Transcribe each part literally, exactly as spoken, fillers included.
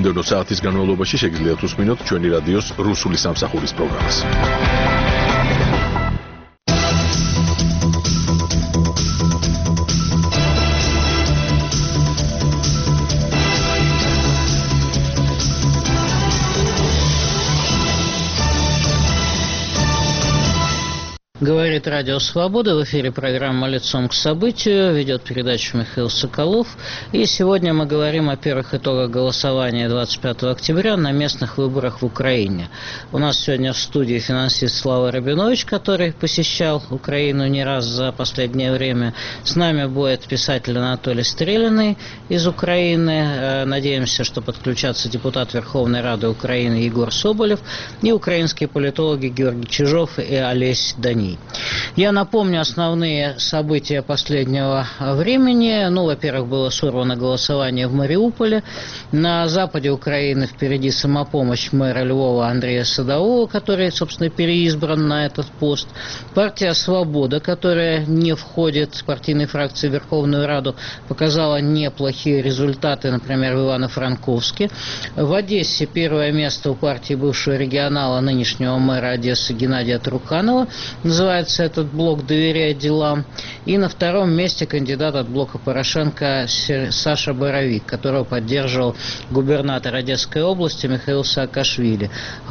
მომდევნო საათის განმავლობაში შეგიძლიათ უსმინოთ ჩვენი რადიოს რუსული სამსახურის პროგრამას. Говорит Радио Свобода, в эфире программа «Лицом к событию», ведет передачу Михаил Соколов. И сегодня мы говорим о первых итогах голосования двадцать пятого октября на местных выборах в Украине. У нас сегодня в студии финансист Слава Рабинович, который посещал Украину не раз за последнее время. С нами будет писатель Анатолий Стрелянный из Украины. Надеемся, что подключатся депутат Верховной Рады Украины Егор Соболев и украинские политологи Георгий Чижов и Олесь Даний. Я напомню основные события последнего времени. Ну, во-первых, было сорвано голосование в Мариуполе. На западе Украины впереди самопомощь мэра Львова Андрея Садового, который, собственно, переизбран на этот пост. Партия «Свобода», которая не входит в партийной фракции в Верховную Раду, показала неплохие результаты, например, в Ивано-Франковске. В Одессе первое место у партии бывшего регионала, нынешнего мэра Одессы Геннадия Труханова. Называется этот блок «Доверяя делам». И на втором месте кандидат от блока Порошенко Саша Боровик, которого поддерживал губернатор Одесской области Михаил Саакашвили.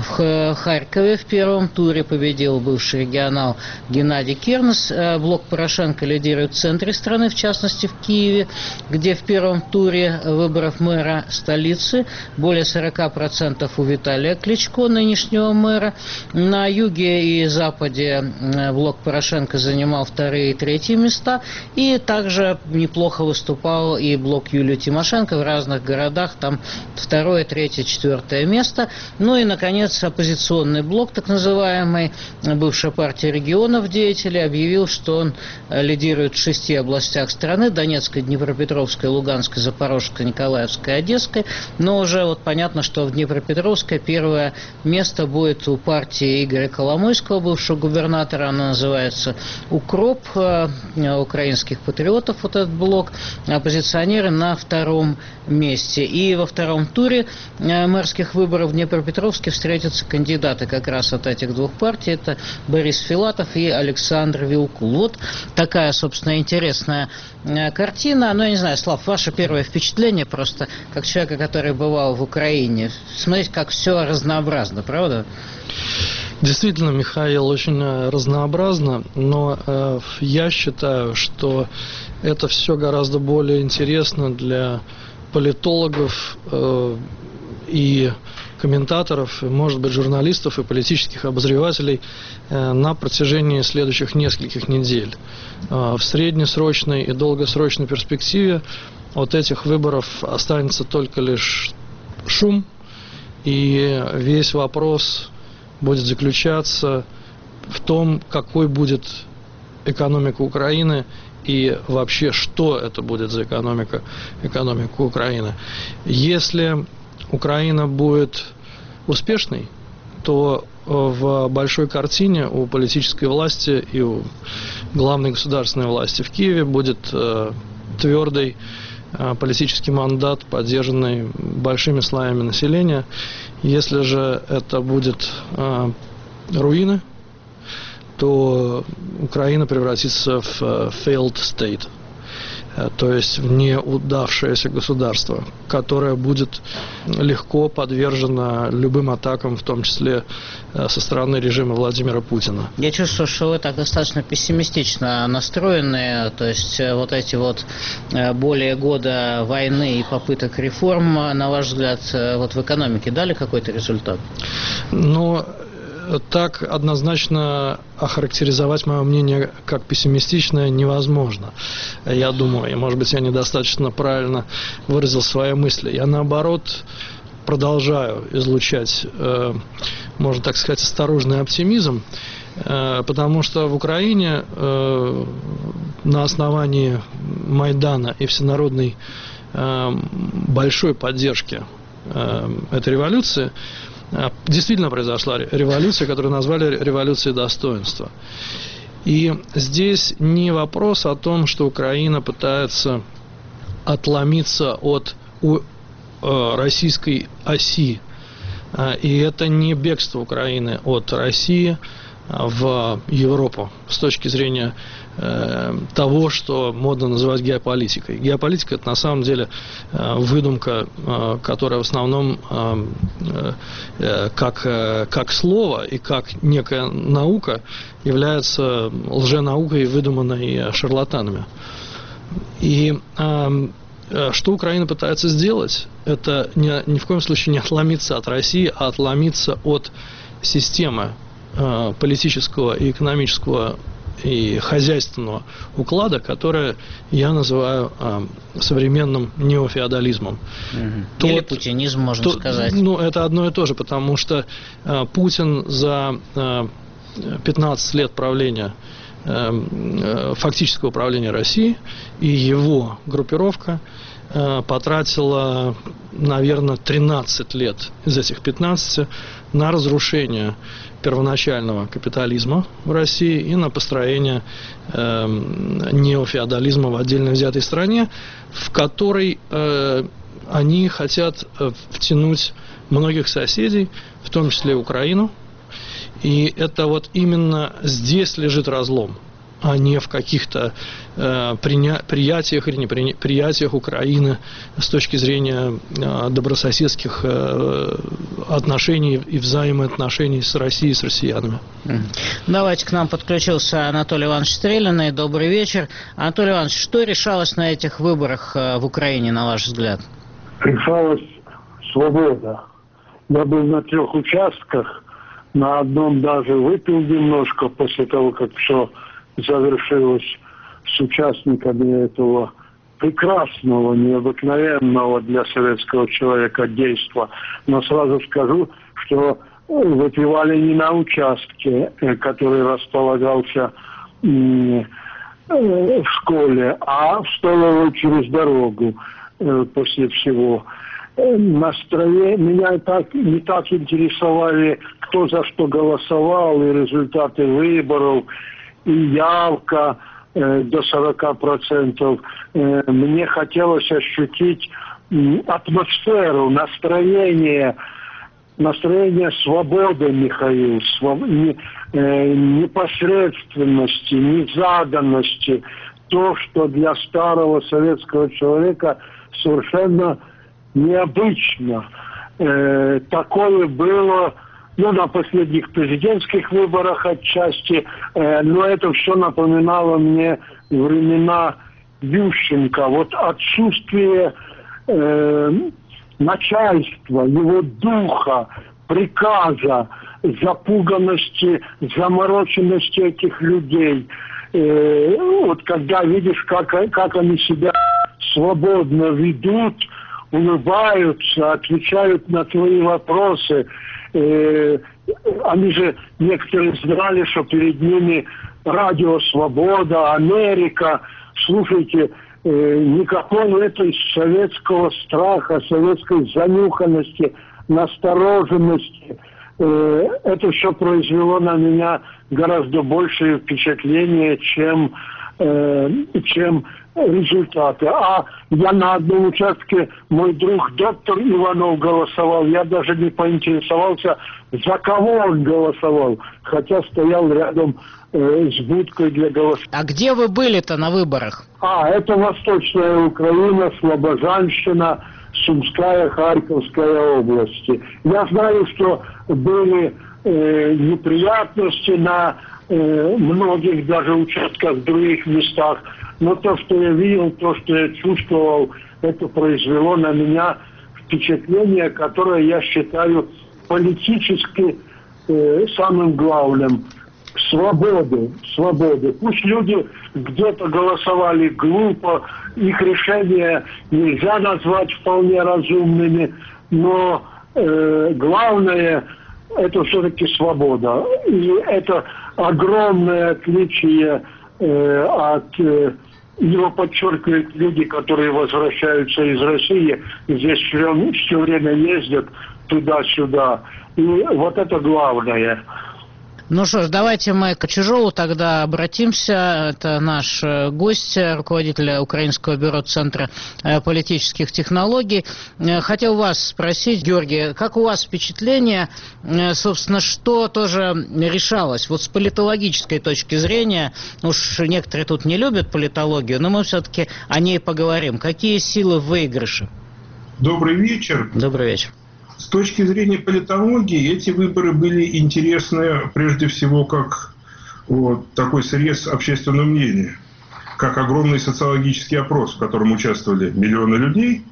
В Харькове в первом туре победил бывший регионал Геннадий Кернес. Блок Порошенко лидирует в центре страны, в частности в Киеве, где в первом туре выборов мэра столицы более сорока процентов у Виталия Кличко, нынешнего мэра. На юге и западе блок Порошенко занимал вторые и третьи места, и также неплохо выступал и блок Юлии Тимошенко в разных городах, там второе, третье, четвертое место. Ну и, наконец, оппозиционный блок, так называемый, бывшая партия регионов деятелей, объявил, что он лидирует в шести областях страны: Донецкой, Днепропетровской, Луганской, Запорожской, Николаевской, Одесской. Но уже вот понятно, что в Днепропетровской первое место будет у партии Игоря Коломойского, бывшего губернатора. Она называется «Укроп», украинских патриотов, вот этот блок. Оппозиционеры на втором месте. И во втором туре мэрских выборов в Днепропетровске встретятся кандидаты как раз от этих двух партий. Это Борис Филатов и Александр Вилкул. Вот такая, собственно, интересная картина. Ну, я не знаю, Слав, ваше первое впечатление просто как человека, который бывал в Украине. Смотрите, как все разнообразно, правда? Действительно, Михаил, очень разнообразно, но э, я считаю, что это все гораздо более интересно для политологов э, и комментаторов, может быть, журналистов и политических обозревателей э, на протяжении следующих нескольких недель. Э, в среднесрочной и долгосрочной перспективе от этих выборов останется только лишь шум, и весь вопрос будет заключаться в том, какой будет экономика Украины и вообще, что это будет за экономика, экономика Украины. Если Украина будет успешной, то в большой картине у политической власти и у главной государственной власти в Киеве будет э, твердый э, политический мандат, поддержанный большими слоями населения. Если же это будет э, руины, то Украина превратится в э, failed state, э, то есть в неудавшееся государство, которое будет легко подвержено любым атакам, в том числе э, со стороны режима Владимира Путина. Я чувствую, что вы так достаточно пессимистично настроены, то есть э, вот эти вот э, более года войны и попыток реформ, на ваш взгляд, э, вот в экономике дали какой-то результат? Ну, так однозначно охарактеризовать мое мнение как пессимистичное невозможно, я думаю, и, может быть, я недостаточно правильно выразил свои мысли. Я, наоборот, продолжаю излучать, э, можно так сказать, осторожный оптимизм, э, потому что в Украине э, на основании Майдана и всенародной э, большой поддержки э, этой революции действительно произошла революция, которую назвали революцией достоинства. И здесь не вопрос о том, что Украина пытается отломиться от российской оси. И это не бегство Украины от России в Европу с точки зрения э, того, что модно называть геополитикой. Геополитика – это на самом деле э, выдумка, э, которая в основном э, э, как, э, как слово и как некая наука является лженаукой, выдуманной шарлатанами. И э, что Украина пытается сделать, это не, ни в коем случае не отломиться от России, а отломиться от системы политического и экономического и хозяйственного уклада, которое я называю э, современным неофеодализмом. Угу. Тот, Или путинизм, можно тот, сказать. Ну, это одно и то же, потому что э, Путин за э, пятнадцать лет правления, э, э, фактического правления России, и его группировка э, потратила, наверное, тринадцать лет из этих пятнадцати на разрушение первоначального капитализма в России и на построение э, неофеодализма в отдельно взятой стране, в которой э, они хотят э, втянуть многих соседей, в том числе Украину. И это вот именно здесь лежит разлом, а не в каких-то э, приня- приятиях или неприятиях Украины с точки зрения э, добрососедских э, отношений и взаимоотношений с Россией, с россиянами. Давайте, к нам подключился Анатолий Иванович Стрелянный. Добрый вечер. Анатолий Иванович, что решалось на этих выборах э, в Украине, на ваш взгляд? Решалась свобода. Я был на трех участках, на одном даже выпил немножко после того, как все завершилось с участниками этого прекрасного, необыкновенного для советского человека действа. Но сразу скажу, что выпивали не на участке, который располагался в школе, а в столовой через дорогу после всего. Настроение меня так, не так интересовали, кто за что голосовал, и результаты выборов, и явка э, до сорока процентов. Э, мне хотелось ощутить э, атмосферу, настроение, настроение свободы, Михаил, своб... не, э, непосредственности, незаданности. То, что для старого советского человека совершенно необычно. Э, такое было... Ну, на последних президентских выборах отчасти, э, но это все напоминало мне времена Ющенко. Вот отсутствие э, начальства, его духа, приказа, запуганности, замороченности этих людей. Э, вот когда видишь, как, как они себя свободно ведут, улыбаются, отвечают на твои вопросы. Э, они же некоторые знали, что перед ними радио «Свобода», Америка. Слушайте, э, никакого этой советского страха, советской занюханности, настороженности. Э, это все произвело на меня гораздо большее впечатление, чем, э, чем результаты. А я на одном участке, мой друг доктор Иванов голосовал, я даже не поинтересовался, за кого он голосовал, хотя стоял рядом э, с будкой для голосования. А где вы были-то на выборах? А, это Восточная Украина, Слобожанщина, Сумская, Харьковская области. Я знаю, что были э, неприятности на э, многих даже участках в других местах. Но то, что я видел, то, что я чувствовал, это произвело на меня впечатление, которое я считаю политически э, самым главным. Свободы, свободы. Пусть люди где-то голосовали глупо, их решения нельзя назвать вполне разумными, но э, главное это все-таки свобода. И это огромное отличие э, от... Э, его подчеркивают люди, которые возвращаются из России, здесь все, все время ездят туда-сюда. И вот это главное. Ну что ж, давайте мы к Чижову тогда обратимся. Это наш гость, руководитель Украинского бюро Центра политических технологий. Хотел вас спросить, Георгий, как у вас впечатление, собственно, что тоже решалось? Вот с политологической точки зрения, уж некоторые тут не любят политологию, но мы все-таки о ней поговорим. Какие силы в выигрыше? Добрый вечер. Добрый вечер. С точки зрения политологии, эти выборы были интересны прежде всего как вот, такой срез общественного мнения, как огромный социологический опрос, в котором участвовали миллионы людей.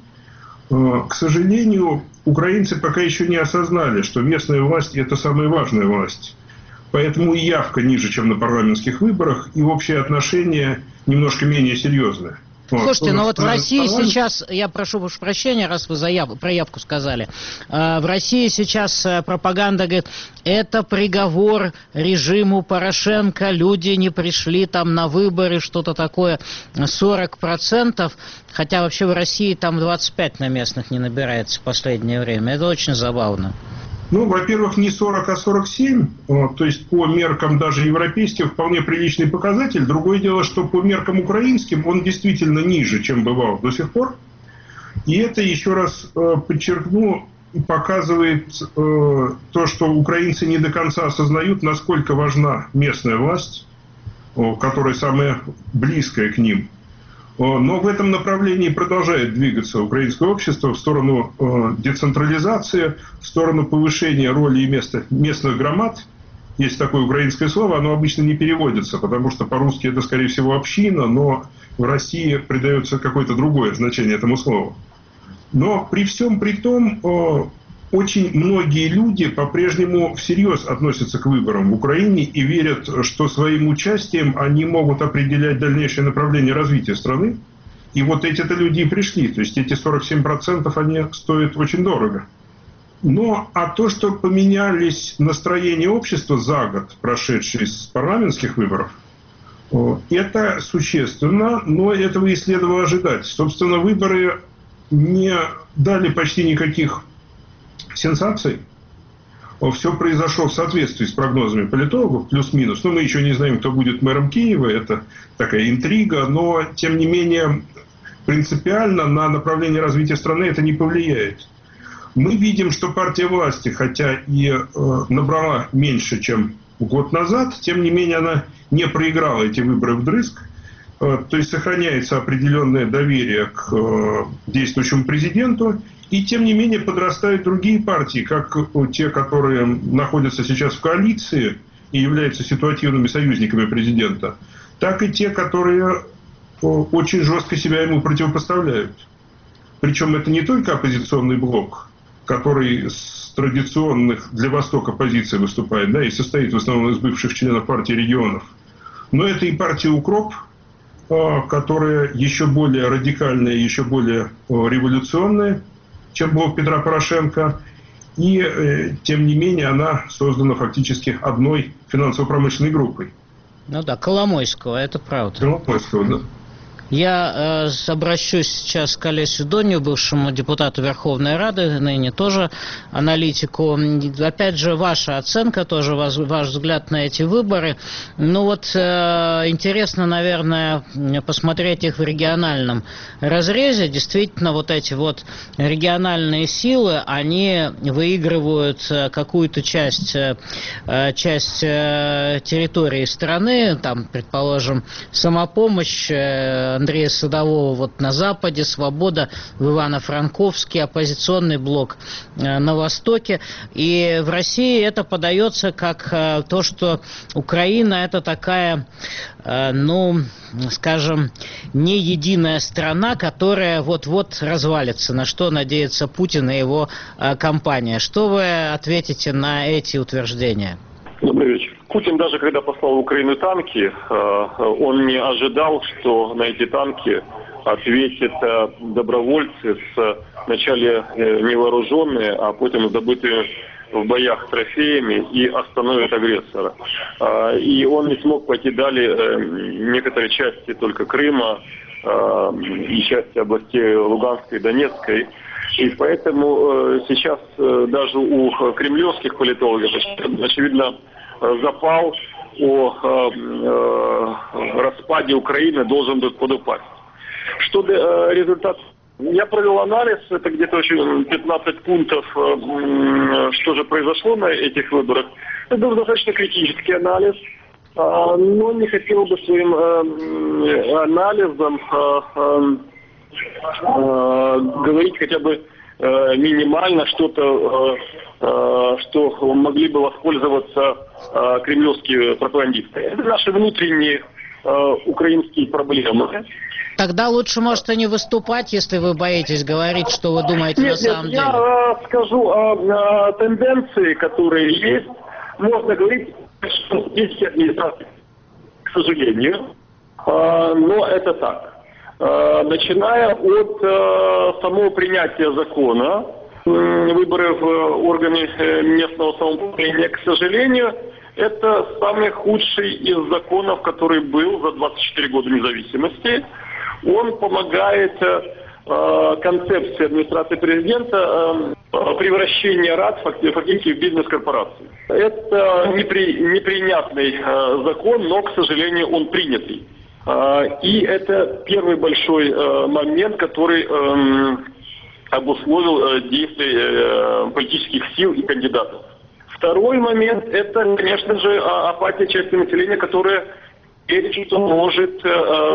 К сожалению, украинцы пока еще не осознали, что местная власть – это самая важная власть. Поэтому и явка ниже, чем на парламентских выборах, и общее отношение немножко менее серьезное. Слушайте, ну вот в России сейчас, я прошу уж прощения, раз вы заяву, про явку сказали, в России сейчас пропаганда говорит, это приговор режиму Порошенко, люди не пришли там на выборы, что-то такое, сорок процентов, хотя вообще в России там двадцать пять на местных не набирается в последнее время, это очень забавно. Ну, во-первых, не сорок, а сорок семь, вот, то есть по меркам даже европейским вполне приличный показатель. Другое дело, что по меркам украинским он действительно ниже, чем бывал до сих пор. И это, еще раз э, подчеркну, показывает э, то, что украинцы не до конца осознают, насколько важна местная власть, э, которая самая близкая к ним. Но в этом направлении продолжает двигаться украинское общество в сторону э, децентрализации, в сторону повышения роли и места местных громад. Есть такое украинское слово, оно обычно не переводится, потому что по-русски это, скорее всего, община, но в России придается какое-то другое значение этому слову. Но при всем при том, э, очень многие люди по-прежнему всерьез относятся к выборам в Украине и верят, что своим участием они могут определять дальнейшее направление развития страны. И вот эти-то люди и пришли. То есть эти сорок семь процентов, они стоят очень дорого. Но а то, что поменялись настроения общества за год, прошедший с парламентских выборов, это существенно, но этого и следовало ожидать. Собственно, выборы не дали почти никаких сенсаций. Все произошло в соответствии с прогнозами политологов, плюс-минус. Но мы еще не знаем, кто будет мэром Киева. Это такая интрига. Но, тем не менее, принципиально на направление развития страны это не повлияет. Мы видим, что партия власти, хотя и э, набрала меньше, чем год назад, тем не менее она не проиграла эти выборы вдрызг. Э, то есть сохраняется определенное доверие к э, действующему президенту. И, тем не менее, подрастают другие партии, как те, которые находятся сейчас в коалиции и являются ситуативными союзниками президента, так и те, которые очень жестко себя ему противопоставляют. Причем это не только оппозиционный блок, который с традиционных для Востока позиций выступает, да, и состоит в основном из бывших членов партии регионов, но это и партия «Укроп», которая еще более радикальная, еще более революционная, чем блок Петра Порошенко, и, э, тем не менее, она создана фактически одной финансово-промышленной группой. Ну да, Коломойского, это правда. Коломойского, да. Я э, обращусь сейчас к Олесю Донью, бывшему депутату Верховной Рады, ныне тоже аналитику. Опять же, ваша оценка, тоже ваш, ваш взгляд на эти выборы. Ну вот, э, интересно, наверное, посмотреть их в региональном разрезе. Действительно, вот эти вот региональные силы, они выигрывают какую-то часть, э, часть э, территории страны, там, предположим, самопомощь, э, Андрея Садового вот на Западе, Свобода в Ивано-Франковске, оппозиционный блок э, на Востоке. И в России это подается как э, то, что Украина это такая, э, ну, скажем, не единая страна, которая вот-вот развалится, на что надеется Путин и его э, компания. Что вы ответите на эти утверждения? Добрый вечер. Путин даже когда послал в Украину танки, он не ожидал, что на эти танки ответят добровольцы, вначале невооруженные, а потом добытые в боях трофеями и остановят агрессора. И он не смог пойти далее некоторые части только Крыма и части областей Луганской и Донецкой. И поэтому сейчас даже у кремлевских политологов, очевидно, запал о э, э, распаде Украины должен был подупасть. Что э, результат? Я провел анализ, это где-то очень пятнадцать пунктов, э, что же произошло на этих выборах. Это был достаточно критический анализ, э, но не хотел бы своим э, анализом э, э, э, говорить хотя бы э, минимально что-то, э, э, что могли бы воспользоваться э, кремлевские пропагандисты. Это наши внутренние э, украинские проблемы. Тогда лучше, может, и не выступать, если вы боитесь говорить, что вы думаете нет, на самом нет, деле. Я э, скажу о, о тенденции, которые есть. Можно говорить, что есть администрация, к сожалению, э, но это так. Э, начиная от э, самого принятия закона, э, выборы в органы местного самоуправления, к сожалению, это самый худший из законов, который был за двадцать четыре года независимости. Он помогает э, концепции администрации президента э, превращения РАД фактически в бизнес-корпорацию. Это непри, непринятный э, закон, но, к сожалению, он принятый. Э, и это первый большой э, момент, который э, обусловил э, действия э, политических сил и кандидатов. Второй момент – это, конечно же, апатия части населения, которая верит, что может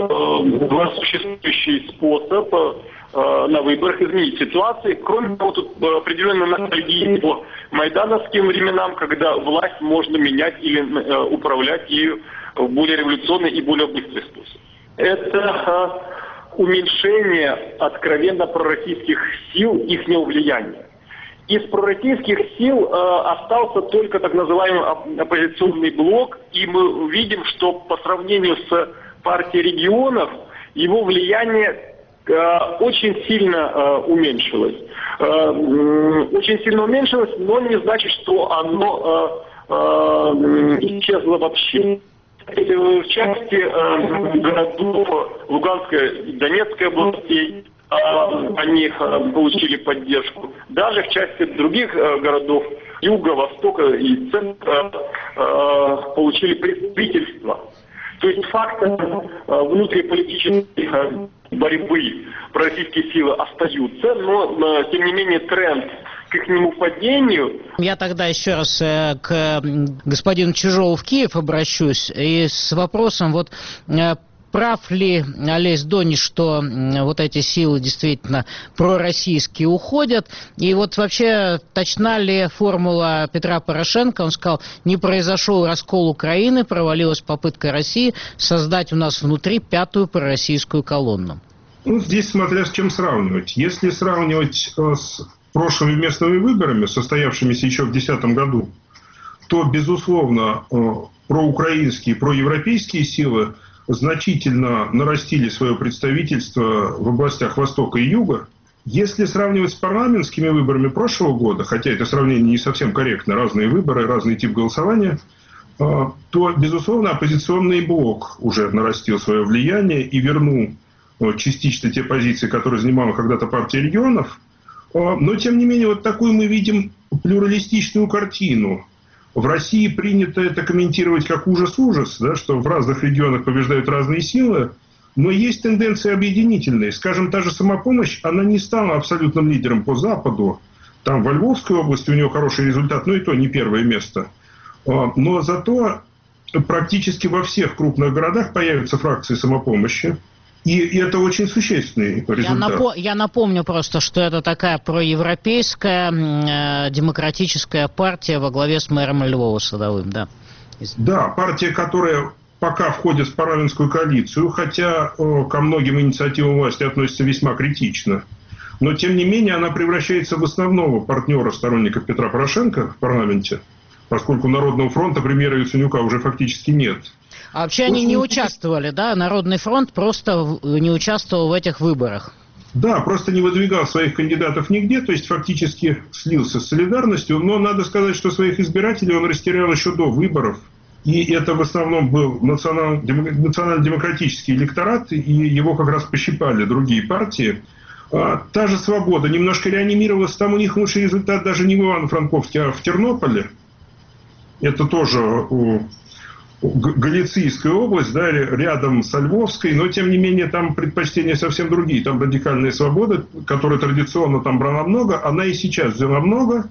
э, существующий способ э, на выборах изменить ситуацию. Кроме того, тут определенно ностальгия по майдановским временам, когда власть можно менять или э, управлять ею в более революционный и более быстрый способ. Это э, уменьшение откровенно пророссийских сил, их влияния. Из пророссийских сил э, остался только так называемый оппозиционный блок, и мы видим, что по сравнению с партией регионов его влияние э, очень сильно э, уменьшилось. Э, очень сильно уменьшилось, но не значит, что оно э, э, исчезло вообще. В части э, городов Луганской и Донецкой областей они получили поддержку. Даже в части других городов юга, востока и центра получили представительство. То есть факты внутриполитической борьбы пророссийские силы остаются, но тем не менее тренд к их нему падению. Я тогда еще раз э, к господину Чижову в Киев обращусь и с вопросом вот э, прав ли Олесь Донич, что вот эти силы действительно пророссийские уходят? И вот вообще точна ли формула Петра Порошенко? Он сказал, не произошел раскол Украины, провалилась попытка России создать у нас внутри пятую пророссийскую колонну. Ну, здесь смотря с чем сравнивать. Если сравнивать э, с прошлыми местными выборами, состоявшимися еще в две тысячи десятом году, то, безусловно, э, проукраинские, проевропейские силы значительно нарастили свое представительство в областях Востока и Юга. Если сравнивать с парламентскими выборами прошлого года, хотя это сравнение не совсем корректно, разные выборы, разный тип голосования, то, безусловно, оппозиционный блок уже нарастил свое влияние и вернул частично те позиции, которые занимала когда-то партия регионов. Но, тем не менее, вот такую мы видим плюралистичную картину. В России принято это комментировать как ужас-ужас, да, что в разных регионах побеждают разные силы, но есть тенденции объединительные. Скажем, та же «Самопомощь», она не стала абсолютным лидером по Западу. Там во Львовской области у нее хороший результат, но и то не первое место. Но зато практически во всех крупных городах появятся фракции «Самопомощи». И, и это очень существенный результат. Я, напо- я напомню просто, что это такая проевропейская э, демократическая партия во главе с мэром Львова Садовым, да? Да, партия, которая пока входит в парламентскую коалицию, хотя э, ко многим инициативам власти относится весьма критично. Но, тем не менее, она превращается в основного партнера сторонников Петра Порошенко в парламенте, поскольку Народного фронта премьера Яценюка уже фактически нет. А вообще они не участвовали, да? Народный фронт просто не участвовал в этих выборах. Да, просто не выдвигал своих кандидатов нигде, то есть фактически слился с солидарностью. Но надо сказать, что своих избирателей он растерял еще до выборов. И это в основном был национально-демократический электорат, и его как раз пощипали другие партии. А, та же «Свобода» немножко реанимировалась, там у них лучший результат даже не в Ивано-Франковске, а в Тернополе. Это тоже Галицийская область, да, рядом с Львовской, но тем не менее там предпочтения совсем другие. Там радикальная свобода, которая традиционно там брала много, она и сейчас взяла много,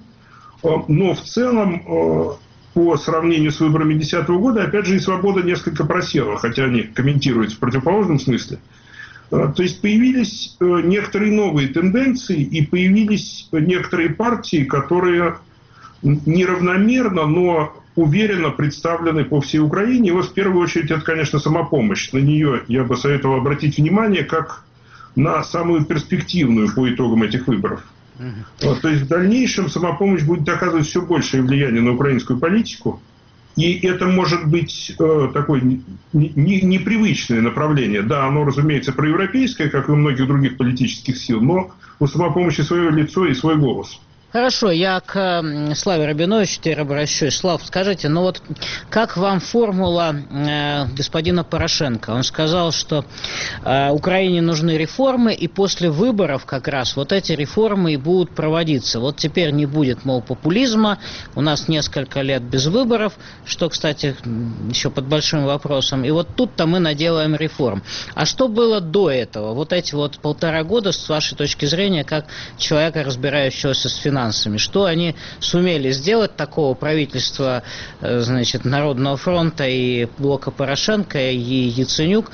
но в целом по сравнению с выборами две тысячи десятого года, опять же, и свобода несколько просела, хотя они комментируют в противоположном смысле. То есть появились некоторые новые тенденции и появились некоторые партии, которые неравномерно, но уверенно представлены по всей Украине. И вот в первую очередь это, конечно, самопомощь. На нее я бы советовал обратить внимание как на самую перспективную по итогам этих выборов. Uh-huh. Вот, то есть в дальнейшем самопомощь будет оказывать все большее влияние на украинскую политику. И это может быть э, такое не, не, непривычное направление. Да, оно, разумеется, проевропейское, как и у многих других политических сил, но у самопомощи свое лицо и свой голос. Хорошо, я к Славе Рабиновичу теперь обращусь. Слав, скажите, ну вот как вам формула э, господина Порошенко? Он сказал, что э, Украине нужны реформы, и после выборов как раз вот эти реформы и будут проводиться. Вот теперь не будет, мол, популизма, у нас несколько лет без выборов, что, кстати, еще под большим вопросом, и вот тут-то мы наделаем реформ. А что было до этого? Вот эти вот полтора года, с вашей точки зрения, как человека, разбирающегося с финансами, что они сумели сделать такого правительства, значит, Народного фронта и блока Порошенко и Яценюк,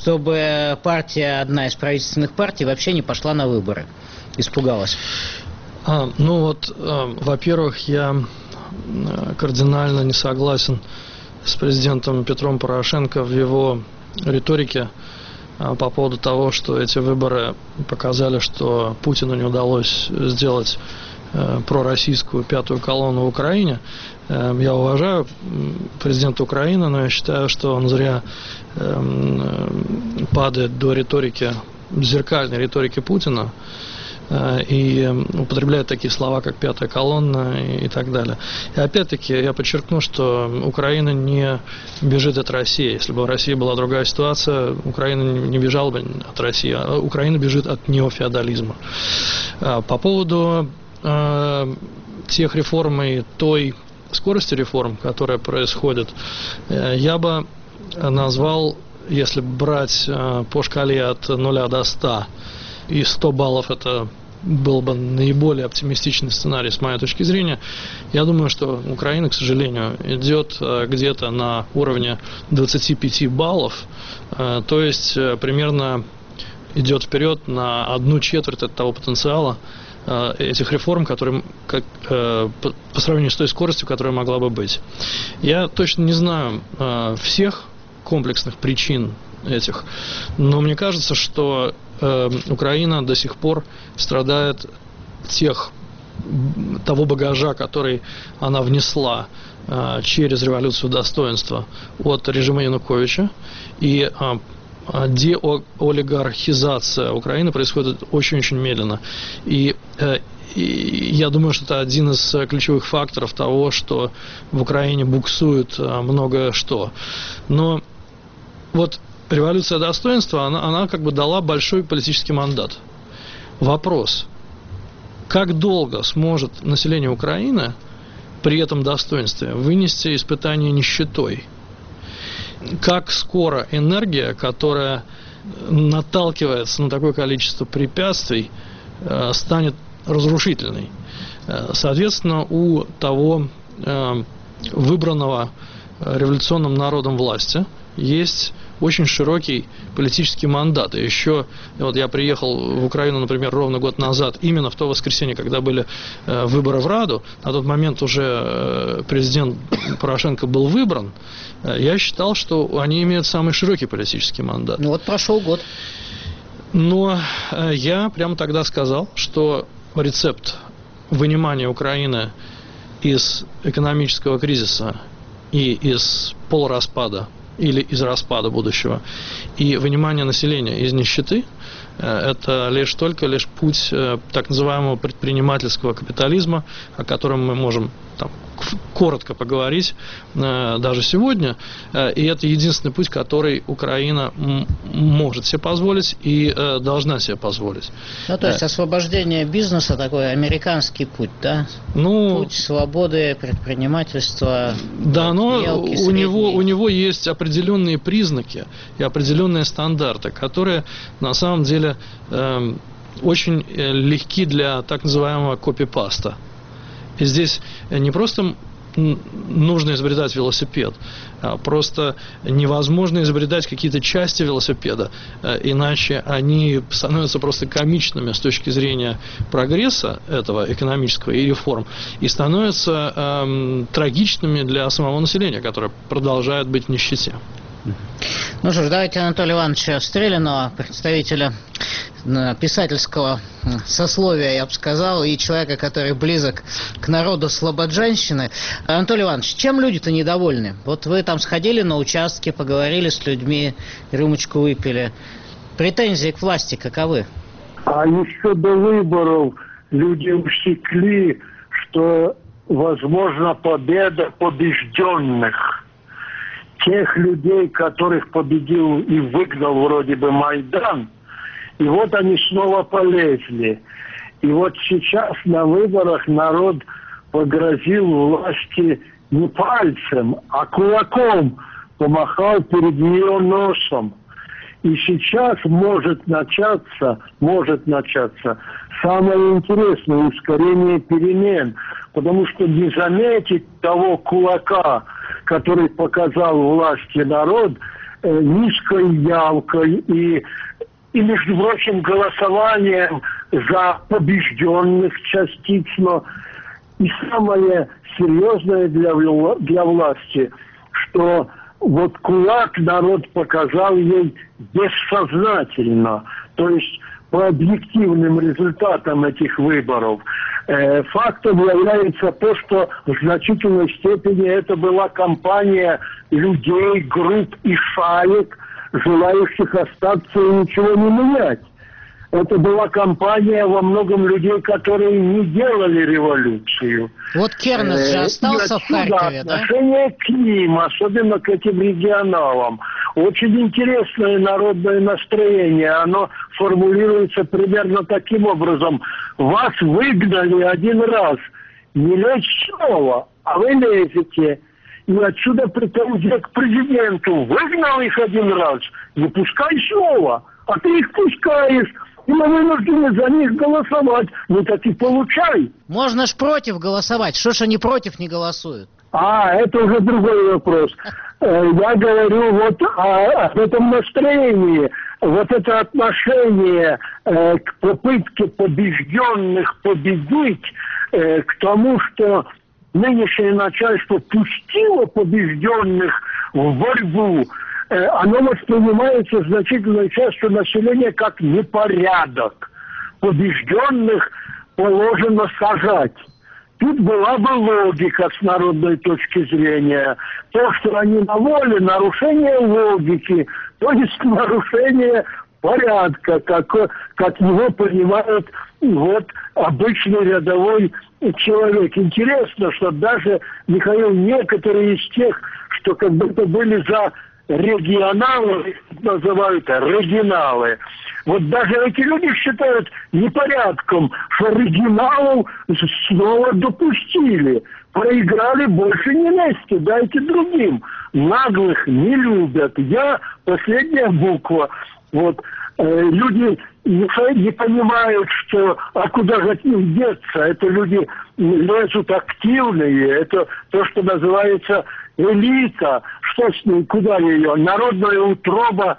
чтобы партия, одна из правительственных партий, вообще не пошла на выборы? Испугалась. А, ну вот, а, во-первых, я кардинально не согласен с президентом Петром Порошенко в его риторике а, по поводу того, что эти выборы показали, что Путину не удалось сделать пророссийскую пятую колонну в Украине. Я уважаю президента Украины, но я считаю, что он зря падает до риторики, зеркальной риторики Путина и употребляет такие слова, как пятая колонна и так далее. И опять-таки я подчеркну, что Украина не бежит от России. Если бы в России была другая ситуация, Украина не бежала бы от России, а Украина бежит от неофеодализма. По поводу тех реформ и той скорости реформ, которая происходит, я бы назвал, если брать по шкале от нуля до ста, и сто баллов это был бы наиболее оптимистичный сценарий с моей точки зрения, я думаю, что Украина, к сожалению, идет где-то на уровне двадцати пяти баллов, то есть примерно идет вперед на одну четверть от того потенциала этих реформ, которые, как, э, по, по сравнению с той скоростью, которая могла бы быть. Я точно не знаю э, всех комплексных причин этих, но мне кажется, что э, Украина до сих пор страдает тех, того багажа, который она внесла э, через революцию достоинства от режима Януковича, и э, деолигархизация Украины происходит очень-очень медленно. И, и я думаю, что это один из ключевых факторов того, что в Украине буксует много что. Но вот революция достоинства, она, она как бы дала большой политический мандат. Вопрос, как долго сможет население Украины при этом достоинстве вынести испытание нищетой? Как скоро энергия, которая наталкивается на такое количество препятствий, станет разрушительной? Соответственно, у того выбранного революционным народом власти есть очень широкий политический мандат. И еще, вот я приехал в Украину, например, ровно год назад, именно в то воскресенье, когда были э, выборы в Раду, на тот момент уже э, президент Порошенко был выбран, э, я считал, что они имеют самый широкий политический мандат. Ну вот прошел год. Но э, я прямо тогда сказал, что рецепт вынимания Украины из экономического кризиса и из полураспада или из распада будущего, и вынимание населения из нищеты, это лишь только лишь путь так называемого предпринимательского капитализма, о котором мы можем там коротко поговорить даже сегодня. И это единственный путь, который Украина может себе позволить и должна себе позволить. Ну, то есть освобождение бизнеса такой американский путь, да? Ну, путь свободы, предпринимательства. Да, но мелкий, у него, у него есть определенные признаки и определенные стандарты, которые на самом деле э, очень легки для так называемого копипаста. И здесь не просто нужно изобретать велосипед, а просто невозможно изобретать какие-то части велосипеда, иначе они становятся просто комичными с точки зрения прогресса этого экономического и реформ, и становятся эм, трагичными для самого населения, которое продолжает быть в нищете. Ну что ж, давайте Анатолия Ивановича Стрелянова, представителя писательского сословия, я бы сказал, и человека, который близок к народу слободжанщины. Анатолий Иванович, чем люди-то недовольны? Вот вы там сходили на участки, поговорили с людьми, рюмочку выпили. Претензии к власти каковы? А еще до выборов люди усекли, что возможна победа побежденных. Тех людей, которых победил и выгнал вроде бы Майдан, и вот они снова полезли. И вот сейчас на выборах народ погрозил власти не пальцем, а кулаком, помахал перед ее носом. И сейчас может начаться, может начаться самое интересное ускорение перемен, потому что не заметить того кулака, который показал власти народ, э, низкой явкой и, и, между прочим, голосованием за побежденных частично. И самое серьезное для, для власти, что вот кулак народ показал ей бессознательно, то есть по объективным результатам этих выборов. Э, фактом является то, что в значительной степени это была кампания людей, групп и шаек, желающих остаться и ничего не менять. Это была кампания во многом людей, которые не делали революцию. Вот Кернес же остался в Харькове, да? Отношение к ним, особенно к этим регионалам, очень интересное народное настроение. Оно формулируется примерно таким образом. Вас выгнали один раз, не лезь снова, а вы лезете. И отсюда претензия к президенту. Выгнал их один раз, не пускай снова, а ты их пускаешь. И мы вынуждены за них голосовать. Ну так и получай. Можно ж против голосовать. Что ж они против не голосуют? А, это уже другой вопрос. Я говорю вот о, об этом настроении. Вот это отношение э, к попытке побежденных победить, э, к тому, что нынешнее начальство пустило побежденных в борьбу, оно воспринимается значительной частью населения как непорядок. Побежденных положено сажать. Тут была бы логика с народной точки зрения. То, что они на воле, нарушение логики, то есть нарушение порядка, как, как его понимает вот обычный рядовой человек. Интересно, что даже, Михаил, некоторые из тех, что как будто были за регионалы, называют оригиналы. Вот даже эти люди считают непорядком, что оригиналов снова допустили. Проиграли, больше не лезьте, дайте другим. Наглых не любят. Я последняя буква. Вот. Э, люди не, не понимают, что а куда же от них деться. Это люди лезут активные. Это то, что называется элита. Что с ней, куда ее? Народная утроба,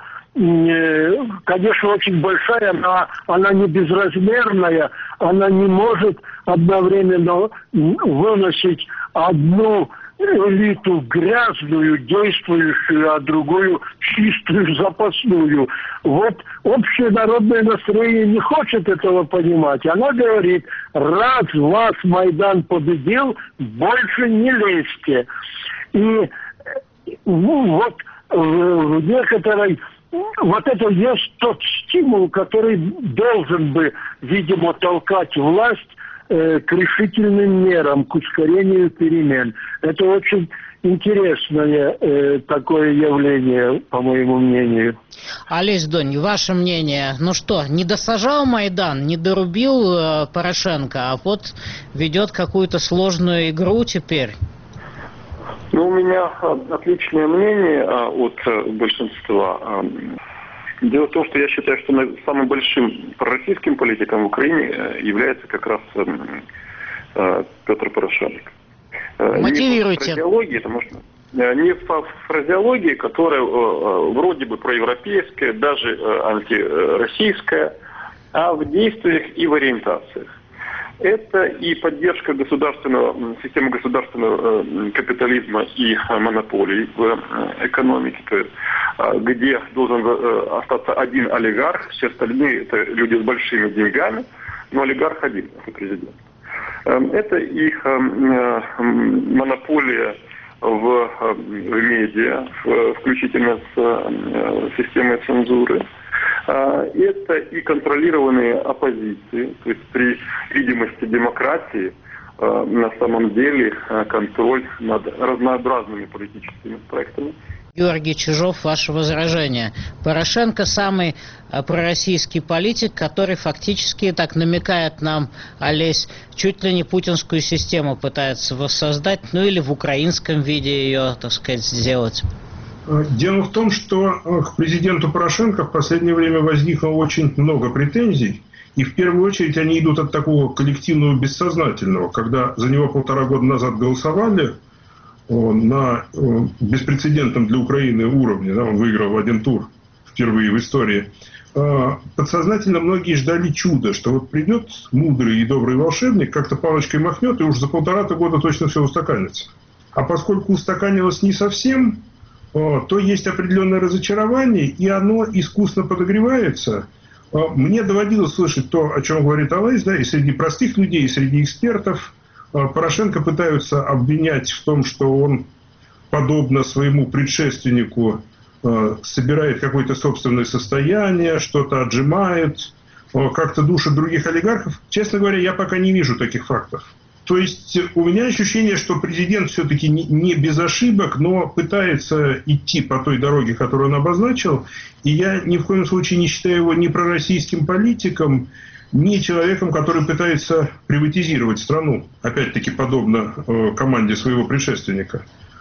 э, конечно, очень большая, но она не безразмерная. Она не может одновременно выносить одну элиту грязную, действующую, а другую чистую, запасную. Вот общее народное настроение не хочет этого понимать. Она говорит, раз вас Майдан победил, больше не лезьте. И ну, вот в некоторой вот это есть тот стимул, который должен бы, видимо, толкать власть э, к решительным мерам, к ускорению перемен. Это очень интересное э, такое явление, по моему мнению. Олесь Донь, ваше мнение, ну что, не досажал Майдан, не дорубил э, Порошенко, а вот ведет какую-то сложную игру теперь? Ну, у меня отличное мнение от большинства. Дело в том, что я считаю, что самым большим пророссийским политиком в Украине является как раз Петр Порошенко. Мотивируйте. Не в фразеологии, потому что не в фразеологии, которая вроде бы проевропейская, даже антироссийская, а в действиях и в ориентациях. Это и поддержка государственного, системы государственного капитализма и монополий в экономике, то есть, где должен остаться один олигарх, все остальные это люди с большими деньгами, но олигарх один, это президент. Это их монополия в, в медиа, включительно с системой цензуры. Это и контролированные оппозиции, то есть при видимости демократии на самом деле контроль над разнообразными политическими проектами. Георгий Чижов, ваше возражение. Порошенко самый пророссийский политик, который фактически, так намекает нам Олесь, чуть ли не путинскую систему пытается воссоздать, ну или в украинском виде ее, так сказать, сделать. Дело в том, что к президенту Порошенко в последнее время возникло очень много претензий. И в первую очередь они идут от такого коллективного бессознательного, когда за него полтора года назад голосовали на беспрецедентном для Украины уровне, да, он выиграл один тур впервые в истории. Подсознательно многие ждали чуда, что вот придет мудрый и добрый волшебник, как-то палочкой махнет, и уж за полтора-то года точно все устаканится. А поскольку устаканилось не совсем, то есть определенное разочарование, и оно искусно подогревается. Мне доводилось слышать то, о чем говорит Олесь, да, и среди простых людей, и среди экспертов. Порошенко пытаются обвинять в том, что он, подобно своему предшественнику, собирает какое-то собственное состояние, что-то отжимает, как-то душит других олигархов. Честно говоря, я пока не вижу таких фактов. То есть у меня ощущение, что президент все-таки не без ошибок, но пытается идти по той дороге, которую он обозначил. И я ни в коем случае не считаю его ни пророссийским политиком, ни человеком, который пытается приватизировать страну. Опять-таки подобно команде своего предшественника.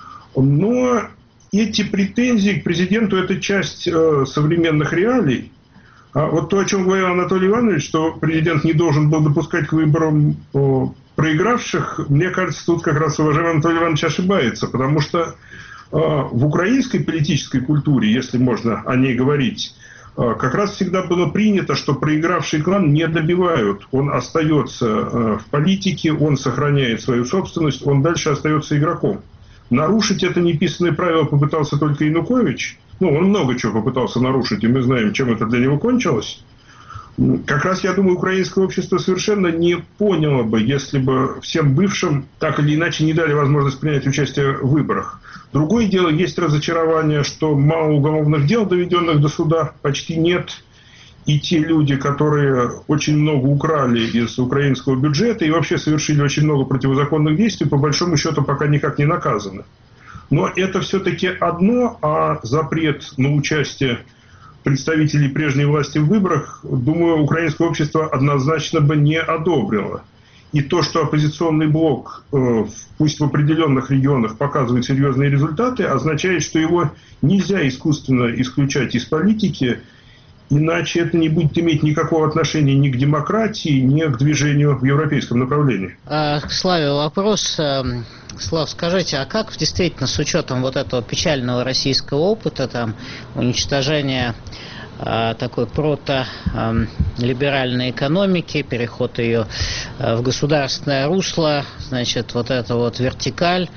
Но эти претензии к президенту – это часть современных реалий. А вот то, о чем говорил Анатолий Иванович, что президент не должен был допускать к выборам проигравших, мне кажется, тут как раз уважаемый Анатолий Иванович ошибается, потому что э, в украинской политической культуре, если можно о ней говорить, э, как раз всегда было принято, что проигравший клан не добивают. Он остается э, в политике, он сохраняет свою собственность, он дальше остается игроком. Нарушить это неписанное правило попытался только Янукович. Ну, он много чего попытался нарушить, и мы знаем, чем это для него кончилось. Как раз, я думаю, украинское общество совершенно не поняло бы, если бы всем бывшим так или иначе не дали возможность принять участие в выборах. Другое дело, есть разочарование, что мало уголовных дел, доведенных до суда, почти нет. И те люди, которые очень много украли из украинского бюджета и вообще совершили очень много противозаконных действий, по большому счету пока никак не наказаны. Но это все-таки одно, а запрет на участие представителей прежней власти в выборах, думаю, украинское общество однозначно бы не одобрило. И то, что оппозиционный блок, пусть в определенных регионах, показывает серьезные результаты, означает, что его нельзя искусственно исключать из политики, иначе это не будет иметь никакого отношения ни к демократии, ни к движению в европейском направлении. А, к Славе вопрос. Слав, скажите, а как действительно с учетом вот этого печального российского опыта, там, уничтожения а, такой прото-либеральной экономики, переход ее а, в государственное русло, значит, вот эта вот вертикаль,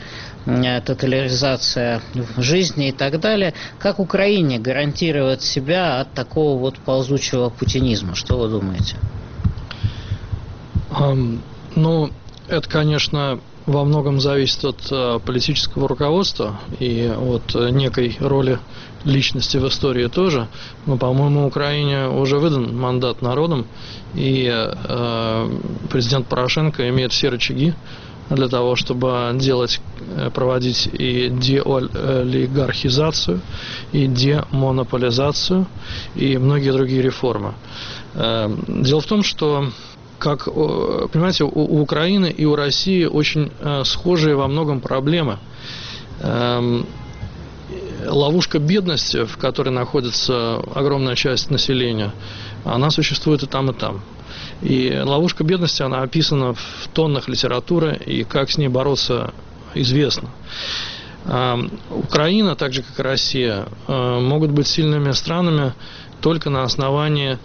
тотализация жизни и так далее, как Украине гарантировать себя от такого вот ползучего путинизма? Что вы думаете? Um, ну, это, конечно, во многом зависит от политического руководства и от некой роли личности в истории тоже. Но, по-моему, Украине уже выдан мандат народом, и э, президент Порошенко имеет все рычаги для того, чтобы делать, проводить и деолигархизацию, и демонополизацию, и многие другие реформы. Э, дело в том, что Как, понимаете, у, у Украины и у России очень э, схожие во многом проблемы. Эм, ловушка бедности, в которой находится огромная часть населения, она существует и там, и там. И ловушка бедности, она описана в тоннах литературы, и как с ней бороться, известно. Эм, Украина, так же как и Россия, э, могут быть сильными странами только на основании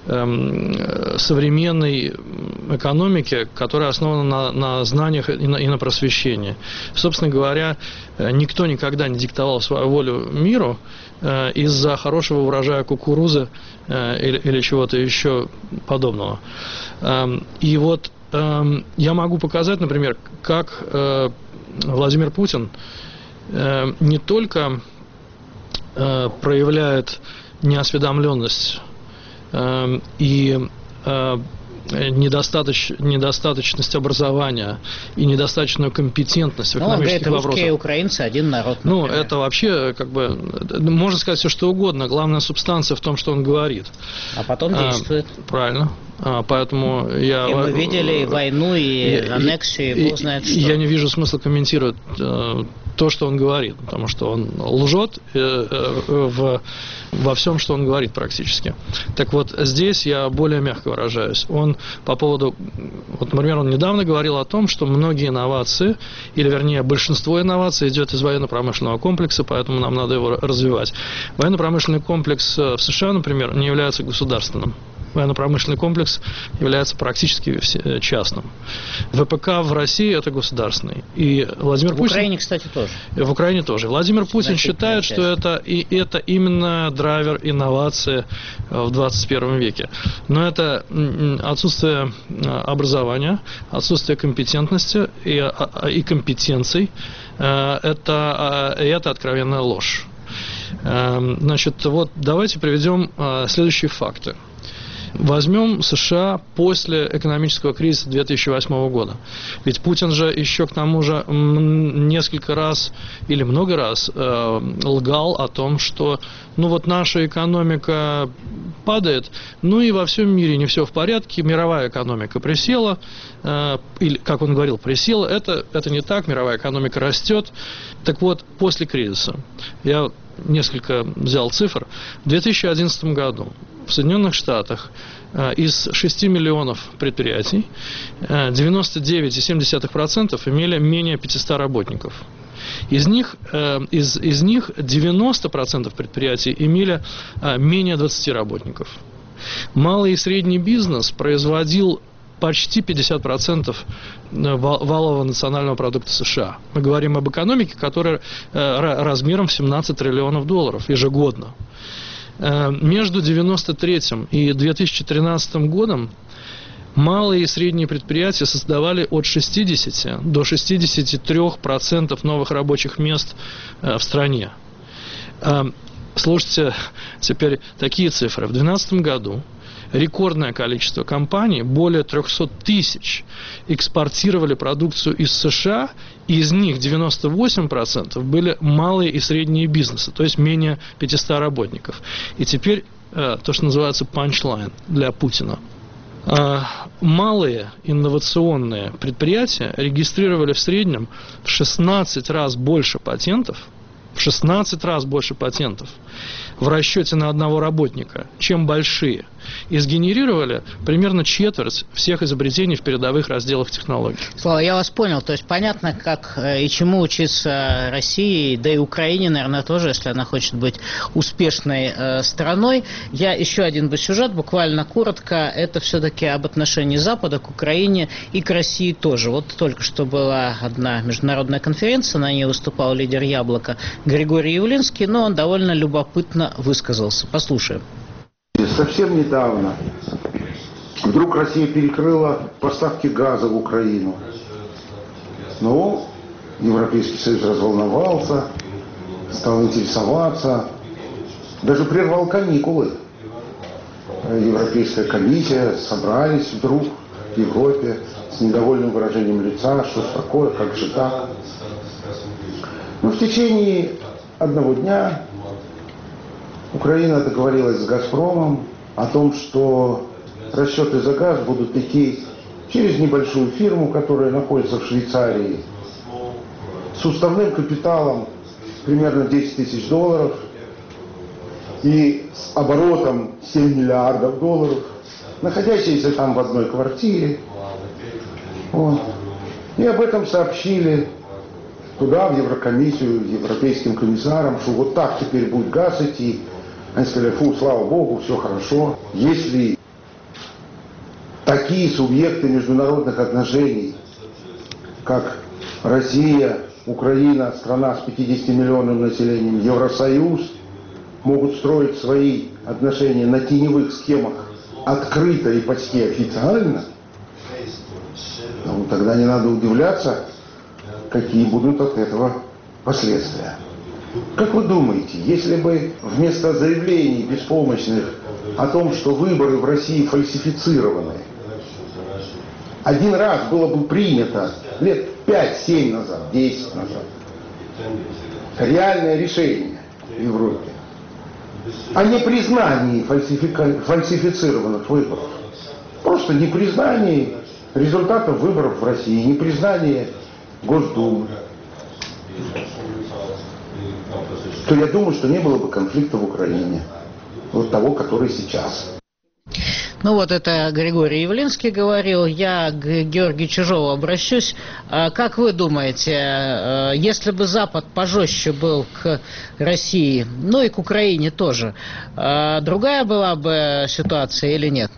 современной экономики, которая основана на, на знаниях и на, и на просвещении. Собственно говоря, никто никогда не диктовал свою волю миру э, из-за хорошего урожая кукурузы э, или, или чего-то еще подобного. Э, и вот э, я могу показать, например, как э, Владимир Путин э, не только э, проявляет неосведомленность и э, недостаточ, недостаточность образования и недостаточную компетентность в экономических ну, вопросах. Русские и украинцы один народ. Например. Ну, это вообще, как бы, можно сказать все, что угодно. Главная субстанция в том, что он говорит. А потом действует. А, правильно. А, поэтому я... И мы видели войну, и и, аннексию, и бог знает что. Я не вижу смысла комментировать э, то, что он говорит, потому что он лжет э, э, в, во всем, что он говорит практически. Так вот, здесь я более мягко выражаюсь. Он по поводу... Вот, например, он недавно говорил о том, что многие инновации, или, вернее, большинство инноваций идет из военно-промышленного комплекса, поэтому нам надо его развивать. Военно-промышленный комплекс в США, например, не является государственным. Военно-промышленный комплекс является практически частным. ВПК в России – это государственный. И Владимир в Путин... Украине, кстати, тоже. В Украине тоже. Владимир Путин Значит, считает, что это, и это именно драйвер инновации в двадцать первом веке. Но это отсутствие образования, отсутствие компетентности и, и компетенций. Это, это откровенная ложь. Значит, вот давайте приведем следующие факты. Возьмем США после экономического кризиса две тысячи восьмого года. Ведь Путин же еще к тому же несколько раз или много раз э, лгал о том, что ну вот наша экономика падает, ну и во всем мире не все в порядке, мировая экономика присела, э, или, как он говорил, присела, это, это не так, мировая экономика растет. Так вот, после кризиса, я несколько взял цифр, в две тысячи одиннадцатом году в Соединенных Штатах э, из шести миллионов предприятий э, девяносто девять целых семь десятых процента имели менее пятисот работников. Из них, э, из, из них девяносто процентов предприятий имели э, менее двадцати работников. Малый и средний бизнес производил почти пятьдесят процентов валового национального продукта США. Мы говорим об экономике, которая э, размером в семнадцать триллионов долларов ежегодно. Между девяносто третьим и две тысячи тринадцатым годом малые и средние предприятия создавали от шестидесяти до шестидесяти трёх процентов новых рабочих мест в стране. Слушайте теперь такие цифры. В две тысячи двенадцатом году рекордное количество компаний, более трехсот тысяч, экспортировали продукцию из США, и из них девяносто восемь процентов были малые и средние бизнесы, то есть менее пятисот работников. И теперь э, то, что называется панчлайн для Путина. Э, малые инновационные предприятия регистрировали в среднем в шестнадцать раз больше патентов, в шестнадцать раз больше патентов в расчете на одного работника, чем большие, и сгенерировали примерно четверть всех изобретений в передовых разделах технологий. Слава, я вас понял. То есть понятно, как и чему учиться России, да и Украине, наверное, тоже, если она хочет быть успешной э, страной. Я еще один бы сюжет, буквально коротко. Это все-таки об отношении Запада к Украине и к России тоже. Вот только что была одна международная конференция, на ней выступал лидер «Яблока» Григорий Явлинский, но он довольно любопытно высказался. Послушаем. Совсем недавно вдруг Россия перекрыла поставки газа в Украину. Но Европейский Союз разволновался, стал интересоваться, даже прервал каникулы. Европейская комиссия собрались вдруг в Европе с недовольным выражением лица, что такое, как же так. Но в течение одного дня Украина договорилась с «Газпромом» о том, что расчеты за газ будут идти через небольшую фирму, которая находится в Швейцарии, с уставным капиталом примерно десять тысяч долларов и с оборотом семь миллиардов долларов, находящиеся там в одной квартире. Вот. И об этом сообщили туда, в Еврокомиссию, европейским комиссарам, что вот так теперь будет газ идти. Они сказали, фу, слава богу, все хорошо. Если такие субъекты международных отношений, как Россия, Украина, страна с пятидесятимиллионным населением, Евросоюз, могут строить свои отношения на теневых схемах открыто и почти официально, ну, тогда не надо удивляться, какие будут от этого последствия. Как вы думаете, если бы вместо заявлений беспомощных о том, что выборы в России фальсифицированы, один раз было бы принято лет пять-семь назад, десять назад, реальное решение в Европе о непризнании фальсифика... фальсифицированных выборов, просто непризнании результатов выборов в России, непризнание Госдумы, то я думаю, что не было бы конфликта в Украине, вот того, который сейчас. Ну вот это Григорий Явлинский говорил. Я к Георгию Чижову обращусь. Как вы думаете, если бы Запад пожестче был к России, ну и к Украине тоже, другая была бы ситуация или нет?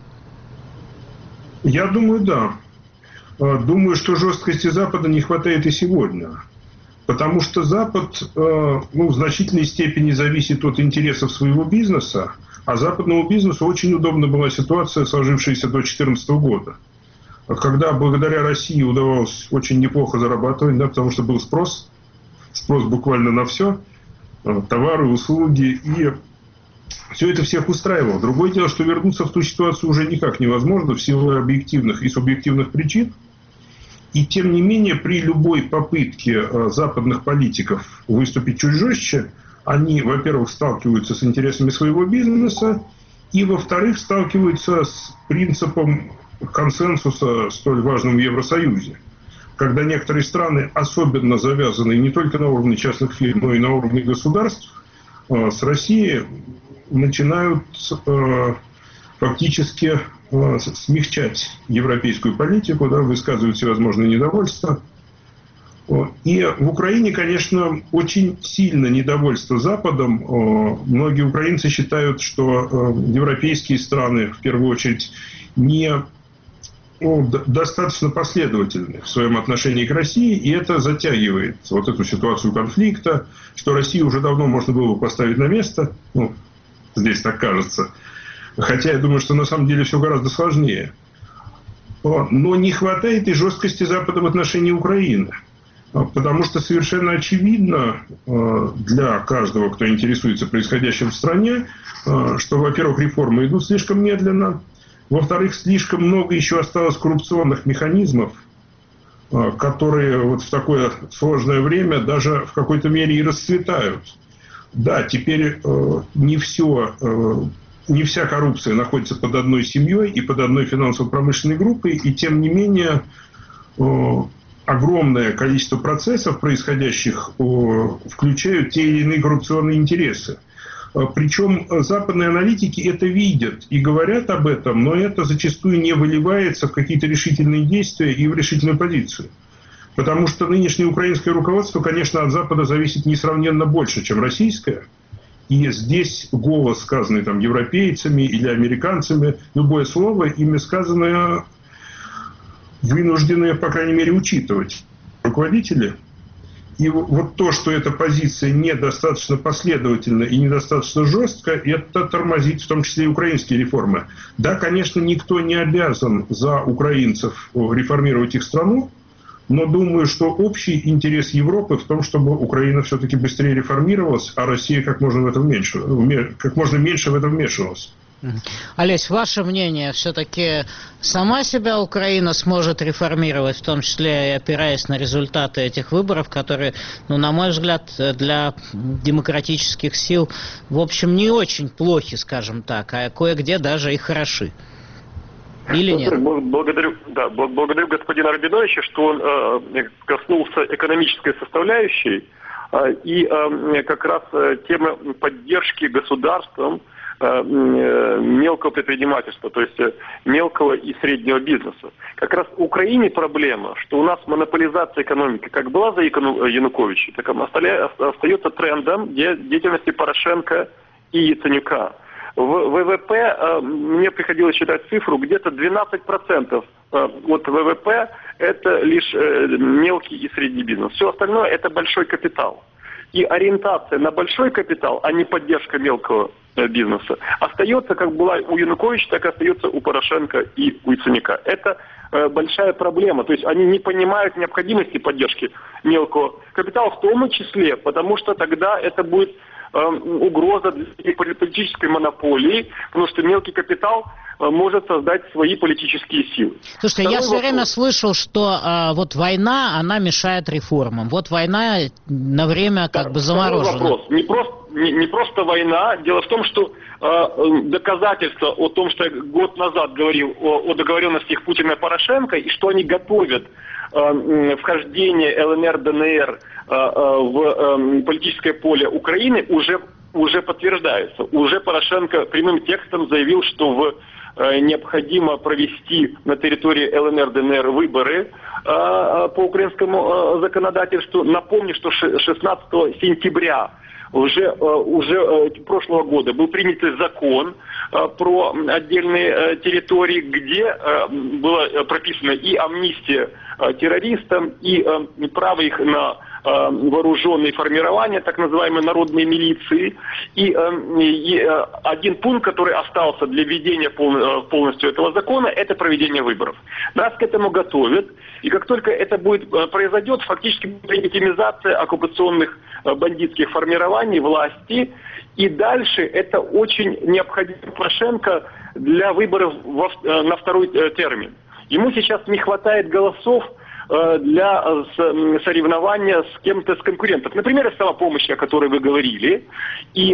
Я думаю, да. Думаю, что жесткости Запада не хватает и сегодня. Потому что Запад ну, в значительной степени зависит от интересов своего бизнеса, а западному бизнесу очень удобна была ситуация, сложившаяся до две тысячи четырнадцатого года, когда благодаря России удавалось очень неплохо зарабатывать, да, потому что был спрос, спрос буквально на все, товары, услуги, и все это всех устраивало. Другое дело, что вернуться в ту ситуацию уже никак невозможно в силу объективных и субъективных причин. И тем не менее, при любой попытке западных политиков выступить чуть жестче, они, во-первых, сталкиваются с интересами своего бизнеса, и, во-вторых, сталкиваются с принципом консенсуса, столь важным в Евросоюзе. Когда некоторые страны, особенно завязанные не только на уровне частных фирм, но и на уровне государств, с Россией начинают фактически смягчать европейскую политику, да, высказывают всевозможные недовольства. И в Украине, конечно, очень сильно недовольство Западом. Многие украинцы считают, что европейские страны, в первую очередь, не ну, достаточно последовательны в своем отношении к России, и это затягивает вот эту ситуацию конфликта, что Россию уже давно можно было бы поставить на место, ну, здесь так кажется, хотя я думаю, что на самом деле все гораздо сложнее. Но не хватает и жесткости Запада в отношении Украины. Потому что совершенно очевидно для каждого, кто интересуется происходящим в стране, что, во-первых, реформы идут слишком медленно, во-вторых, слишком много еще осталось коррупционных механизмов, которые вот в такое сложное время даже в какой-то мере и расцветают. Да, теперь не все, не вся коррупция находится под одной семьей и под одной финансово-промышленной группой, и тем не менее огромное количество процессов, происходящих, включают те или иные коррупционные интересы. Причем западные аналитики это видят и говорят об этом, но это зачастую не выливается в какие-то решительные действия и в решительную позицию. Потому что нынешнее украинское руководство, конечно, от Запада зависит несравненно больше, чем российское. И здесь голос, сказанный там европейцами или американцами, любое слово, ими сказанное, вынуждены, по крайней мере, учитывать руководители. И вот то, что эта позиция недостаточно последовательна и недостаточно жестко, это тормозит в том числе и украинские реформы. Да, конечно, никто не обязан за украинцев реформировать их страну, но думаю, что общий интерес Европы в том, чтобы Украина все-таки быстрее реформировалась, а Россия как можно, в этом меньше, как можно меньше в это вмешивалась. Олесь, ваше мнение, все-таки сама себя Украина сможет реформировать, в том числе и опираясь на результаты этих выборов, которые, ну, на мой взгляд, для демократических сил, в общем, не очень плохи, скажем так, а кое-где даже и хороши. Или нет? Благодарю, да, благодарю господина Рабиновича, что он э, коснулся экономической составляющей э, и э, как раз э, темы поддержки государством мелкого предпринимательства, то есть мелкого и среднего бизнеса. Как раз в Украине проблема, что у нас монополизация экономики как была за Януковича, так и остается трендом деятельности Порошенко и Яценюка. В ВВП мне приходилось считать цифру, где-то двенадцать процентов от ВВП это лишь мелкий и средний бизнес. Все остальное это большой капитал. И ориентация на большой капитал, а не поддержка мелкого бизнеса, остается, как была у Януковича, так и остается у Порошенко и у Яценюка. Это э, большая проблема. То есть они не понимают необходимости поддержки мелкого капитала, в том числе, потому что тогда это будет э, угроза для политической монополии, потому что мелкий капитал э, может создать свои политические силы. Слушайте, Второй я все вопрос. время слышал, что э, вот война, она мешает реформам. Вот война на время как да, бы заморожена. Вопрос. Не просто Не, не просто война. Дело в том, что э, доказательства о том, что я год назад говорил о, о договоренностях Путина и Порошенко, и что они готовят э, вхождение ЛНР, ДНР э, э, в э, политическое поле Украины, уже, уже подтверждаются. Уже Порошенко прямым текстом заявил, что в, э, необходимо провести на территории ЛНР, ДНР выборы э, по украинскому э, законодательству. Напомню, что шестнадцатого сентября Уже, уже прошлого года был принят закон про отдельные территории, где была прописана и амнистия террористам, и право их на вооруженные формирования, так называемые народные милиции. И, и один пункт, который остался для введения полностью этого закона, это проведение выборов. Нас к этому готовят, и как только это будет произойдет, фактически будет легитимизация оккупационных бандитских формирований власти, и дальше это очень необходимо Порошенко для выборов во, на второй термин. Ему сейчас не хватает голосов для соревнования с кем-то, с конкурентов. Например, самопомощь, о которой вы говорили. И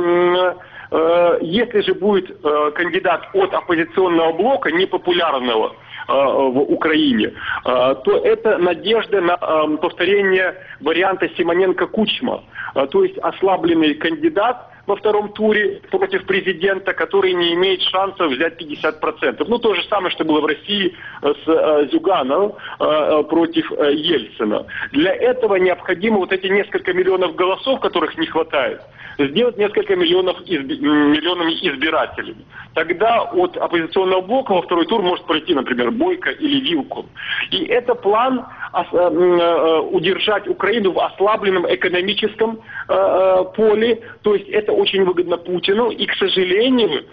э, э, если же будет э, кандидат от оппозиционного блока, непопулярного э, в Украине, э, то это надежда на э, повторение варианта Симоненко-Кучма. Э, то есть ослабленный кандидат во втором туре против президента, который не имеет шансов взять пятьдесят процентов. Ну, то же самое, что было в России с э, Зюгановым э, против э, Ельцина. Для этого необходимо вот эти несколько миллионов голосов, которых не хватает, сделать несколько миллионов изби- миллионами избирателями. Тогда от оппозиционного блока во второй тур может пройти, например, Бойко или Вилкул. И это план э, э, удержать Украину в ослабленном экономическом э, поле, то есть это очень выгодно Путину, и, к сожалению,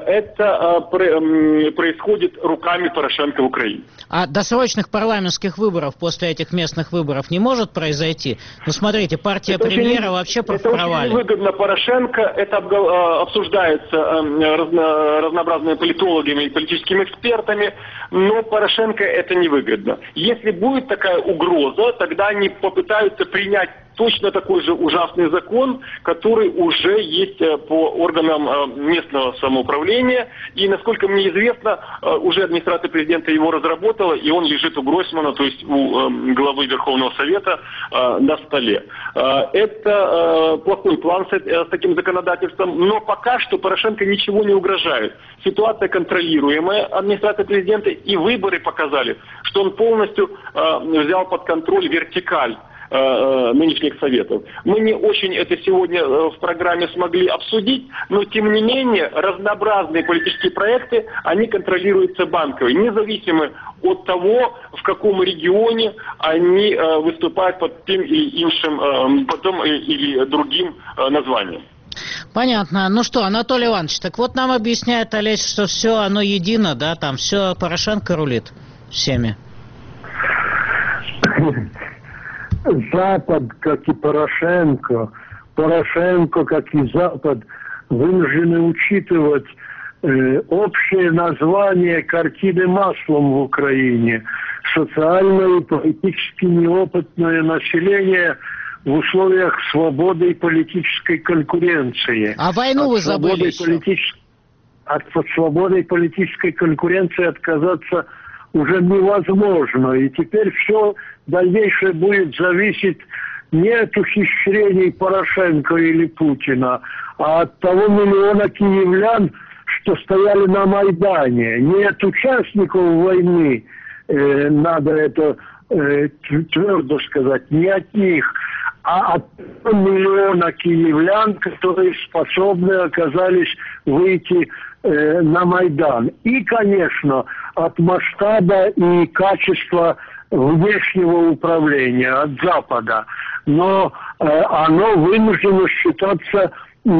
это происходит руками Порошенко в Украине. А досрочных парламентских выборов после этих местных выборов не может произойти? Ну, смотрите, партия это премьера очень, вообще провалит. Это очень выгодно Порошенко, это обсуждается разно, разнообразными политологами и политическими экспертами, но Порошенко это невыгодно. Если будет такая угроза, тогда они попытаются принять точно такой же ужасный закон, который уже есть по органам местного самоуправления. И, насколько мне известно, уже администрация президента его разработала, и он лежит у Гройсмана, то есть у главы Верховного Совета, на столе. Это плохой план с таким законодательством, но пока что Порошенко ничего не угрожает. Ситуация контролируемая, администрация президента, и выборы показали, что он полностью взял под контроль вертикаль нынешних советов. Мы не очень это сегодня в программе смогли обсудить, но тем не менее разнообразные политические проекты, они контролируются Банковой, независимо от того, в каком регионе они выступают под тем или иншим, потом или другим названием. Понятно. Ну что, Анатолий Иванович, так вот нам объясняет Олесь, что все оно едино, да, там все Порошенко рулит всеми. Запад, как и Порошенко, Порошенко, как и Запад, вынуждены учитывать э, общее название картины маслом в Украине. Социально и политически неопытное население в условиях свободы и политической конкуренции. А войну вы забыли политичес... От свободы и политической конкуренции отказаться уже невозможно. И теперь все дальнейшее будет зависеть не от ухищрений Порошенко или Путина, а от того миллиона киевлян, что стояли на Майдане. Не от участников войны, э, надо это э, твердо сказать, не от них, а от миллиона киевлян, которые способны оказались выйти э, на Майдан. И, конечно, от масштаба и качества внешнего управления, от Запада. Но э, оно вынуждено считаться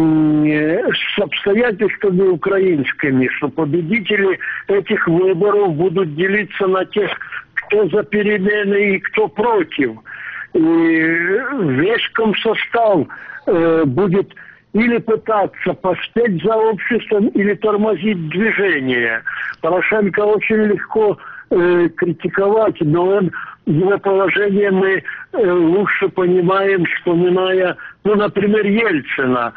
э, с обстоятельствами украинскими, что победители этих выборов будут делиться на тех, кто за перемены и кто против. И весь комсостав э, будет или пытаться поспеть за обществом, или тормозить движение. Порошенко очень легко э, критиковать, но он, его положение мы э, лучше понимаем, вспоминая, ну, например, Ельцина,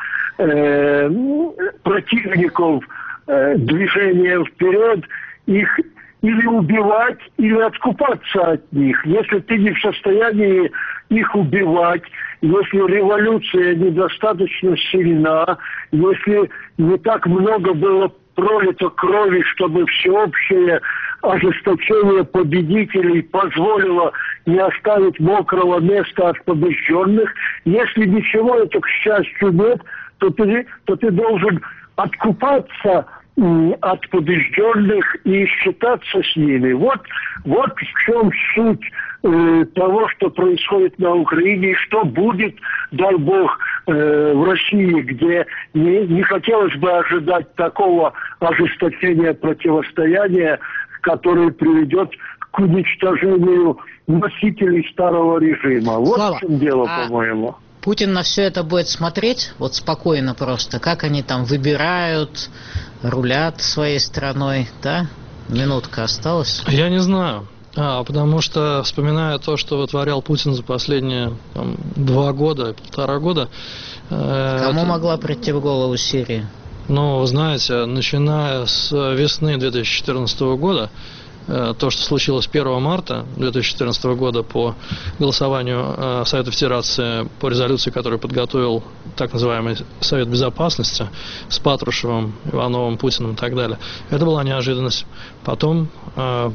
э, противников э, движения вперед, их или убивать, или откупаться от них. Если ты не в состоянии их убивать, если революция недостаточно сильна, если не так много было пролито крови, чтобы всеобщее ожесточение победителей позволило не оставить мокрого места от побежденных, если ничего этого, к счастью, нет, то ты, то ты должен откупаться от побежденных и считаться с ними. Вот, вот в чем суть э, того, что происходит на Украине, и что будет, дай бог, э, в России, где не, не хотелось бы ожидать такого ожесточения противостояния, которое приведет к уничтожению носителей старого режима. Вот Слава, в чем дело, а... по-моему. Путин на все это будет смотреть вот спокойно просто, как они там выбирают, рулят своей страной, да? Минутка осталась. Я не знаю, а, потому что, вспоминая то, что вытворял Путин за последние там, два года, полтора года... Э, Кому это... могла прийти в голову Сирия? Ну, знаете, начиная с весны две тысячи четырнадцатого года, то, что случилось первого марта две тысячи четырнадцатого года по голосованию Совета Федерации по резолюции, которую подготовил так называемый Совет Безопасности с Патрушевым, Ивановым, Путиным и так далее, это была неожиданность. Потом э,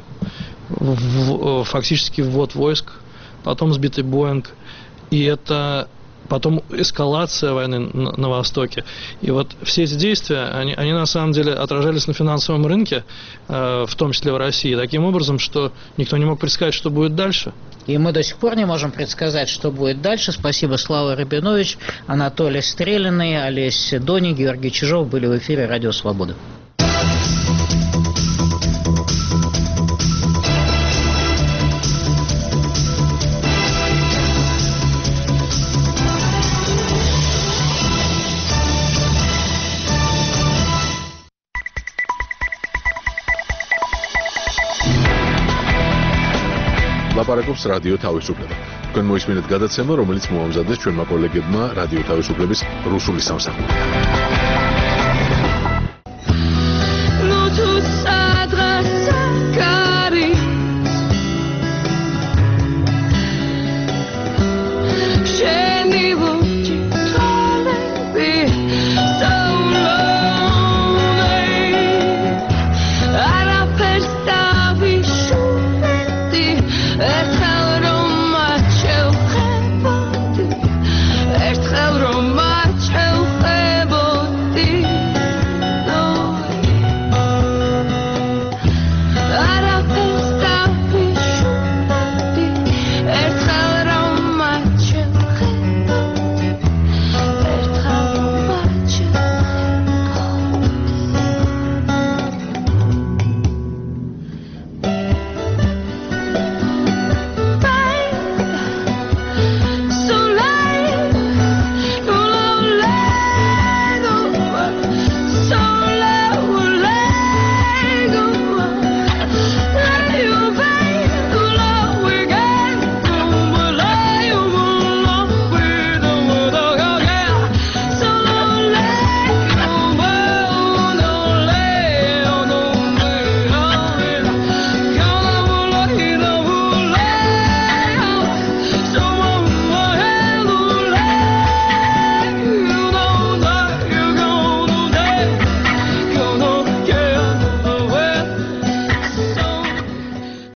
в, фактически ввод войск, потом сбитый Боинг, и это... потом эскалация войны на, на Востоке. И вот все эти действия, они, они на самом деле отражались на финансовом рынке, э, в том числе в России, таким образом, что никто не мог предсказать, что будет дальше. И мы до сих пор не можем предсказать, что будет дальше. Спасибо, Слава Рабинович, Анатолий Стреляный, Олеся Дони, Георгий Чижов были в эфире «Радио Свобода». ლაპარაკობს რადიო თავისუფლება. თქვენ მოისმინეთ გადაცემა, რომელიც მოამზადეს ჩვენმა კოლეგებმა რადიო თავისუფლების რუსული სამსახურიდან.